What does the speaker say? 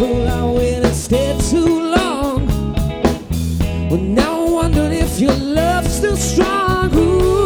Well, I waited stayed too long. Well, now I'm wondering if your love's still strong. Ooh.